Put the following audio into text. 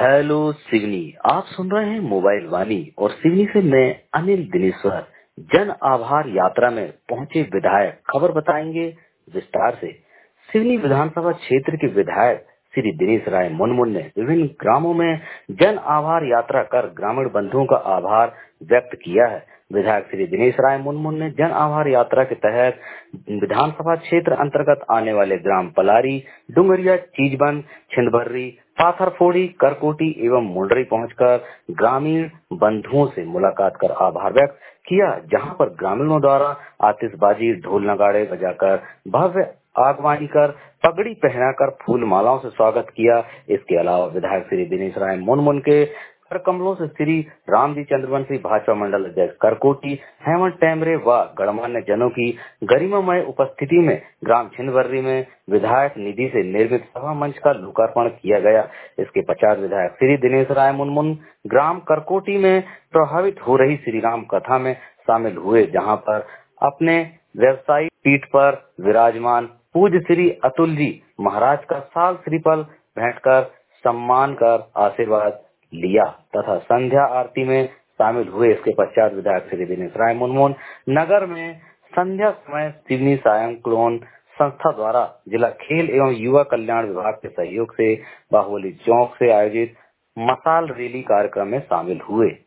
Hello Seoni. आप सुन रहे हैं मोबाइल वाणी और सिवनी से मैं अनिल दिनेश्वर। जन आभार यात्रा में पहुंचे विधायक खबर बताएंगे विस्तार से। सिवनी विधानसभा क्षेत्र के विधायक श्री दिनेश राय मुनमुन ने विभिन्न ग्रामों में जन आभार यात्रा कर ग्रामीण बंधुओं का आभार व्यक्त किया है। विधायक श्री दिनेश राय मुनमुन ने जन आभार यात्रा के तहत विधानसभा क्षेत्र अंतर्गत आने वाले ग्राम पलारी, डुंगरिया, चीजबंद, छिंदभर्री, पाथरफोड़ी, करकोटी एवं मुंडरी पहुंचकर ग्रामीण बंधुओं से मुलाकात कर आभार व्यक्त किया, जहां पर ग्रामीणों द्वारा आतिशबाजी, ढोल नगाड़े बजाकर भव्य आगवानी कर पगड़ी पहनाकर फूल मालाओं से स्वागत किया। इसके अलावा विधायक श्री दिनेश राय मुनमुन के कर कमलों से श्री रामजी चंद्रवंशी भाजपा मंडल अध्यक्ष करकोटी, हेमंत टेमरे व गणमान्य जनों की गरिमामय उपस्थिति में ग्राम छिंदभर्री में विधायक निधि से निर्मित सभा मंच का लोकार्पण किया गया। इसके पश्चात विधायक श्री दिनेश राय मुनमुन ग्राम करकोटी में प्रभावित हो रही श्री राम कथा में शामिल हुए, जहां पर अपने व्यवसायी पीठ पर विराजमान पूज्य श्री अतुल जी महाराज का साल श्रीफल भेंट कर सम्मान कर आशीर्वाद लिया तथा संध्या आरती में शामिल हुए। इसके पश्चात विधायक श्री दिनेश राय मुनमुन नगर में संध्या समय सिवनी सायक्लोन संस्था द्वारा जिला खेल एवं युवा कल्याण विभाग के सहयोग से बाहुबली चौक से आयोजित मशाल रैली कार्यक्रम में शामिल हुए।